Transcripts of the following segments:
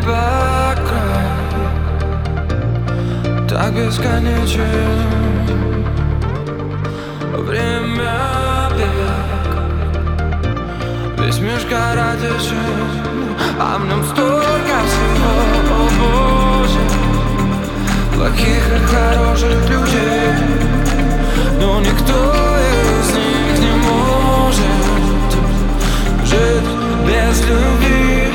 неба край так бесконечен. Время бег, весь мир скоротечен, а в нем столько всего, о Боже, плохих и хороших людей, но никто из них не может жить без любви.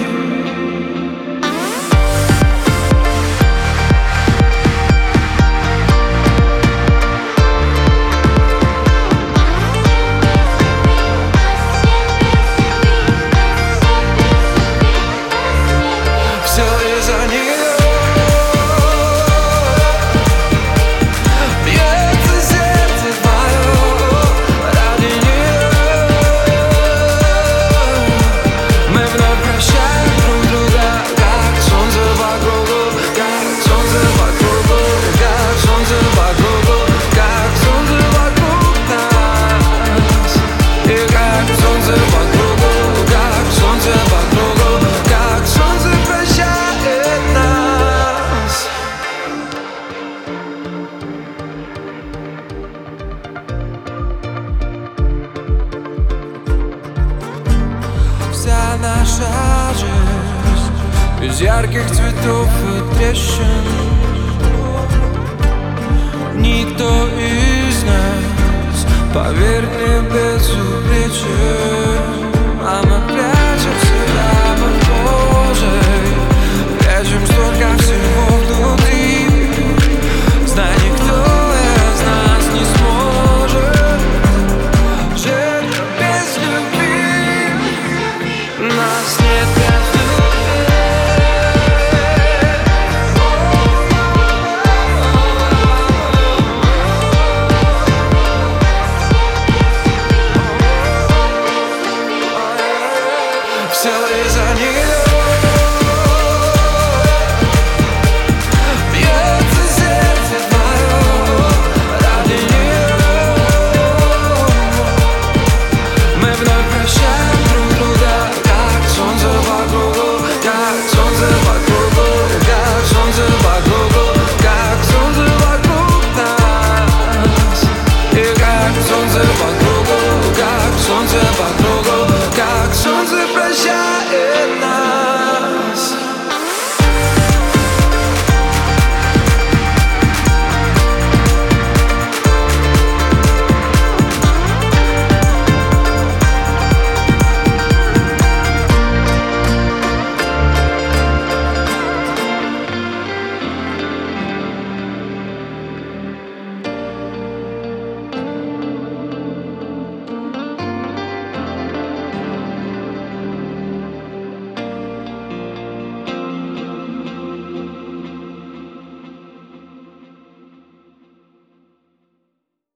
Вся наша жизнь без ярких цветов и трещин. Никто из нас, поверь, не безупречен.